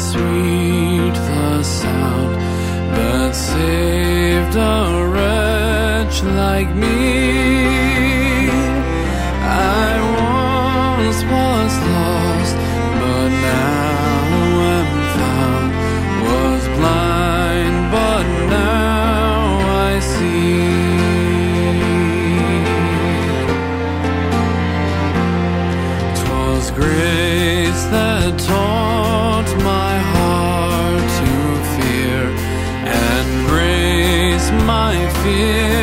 sweet the sound that saved a wretch like me. I once was lost, but now am found. Was blind, but now I see. 'Twas grace that taught my heart to fear, and grace my fear